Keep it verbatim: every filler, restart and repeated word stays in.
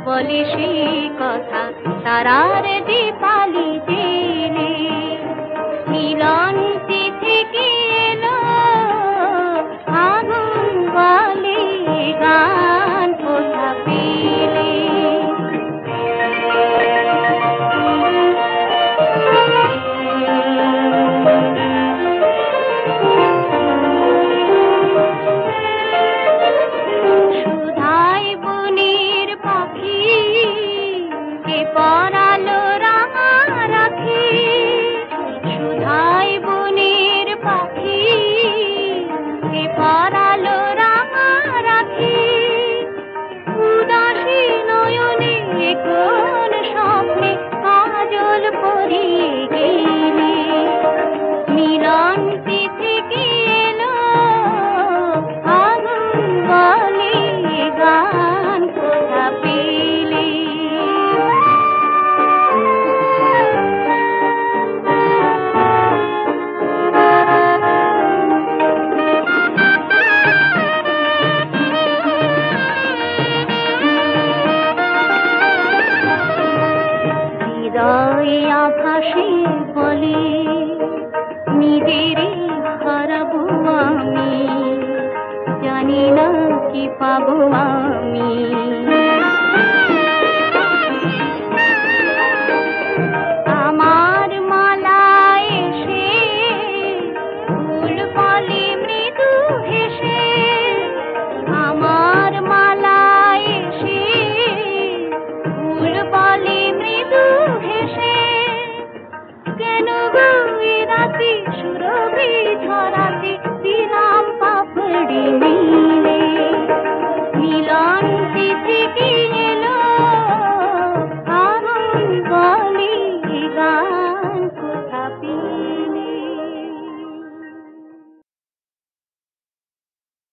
বলে সেই কথা তারার দীপালি জেলে। মিলন থেকে এলো আগুন বলে গান কোথা পেলে। সুধাই বনের পাখি কে পরালো রাঙা রাখি। সুধাই বনের পাখি কে পরালো রাঙা রাখি। উদাসী নয়নে কোন স্বপ্নে কাজল পরিয়ে গেলে। মিলন থেকে এলো আগুন বলে গান কোথা পেলে। হৃদয় আভাসে বলে নিজেরই হারাবো আমি। জানি না কি পাবো আমি।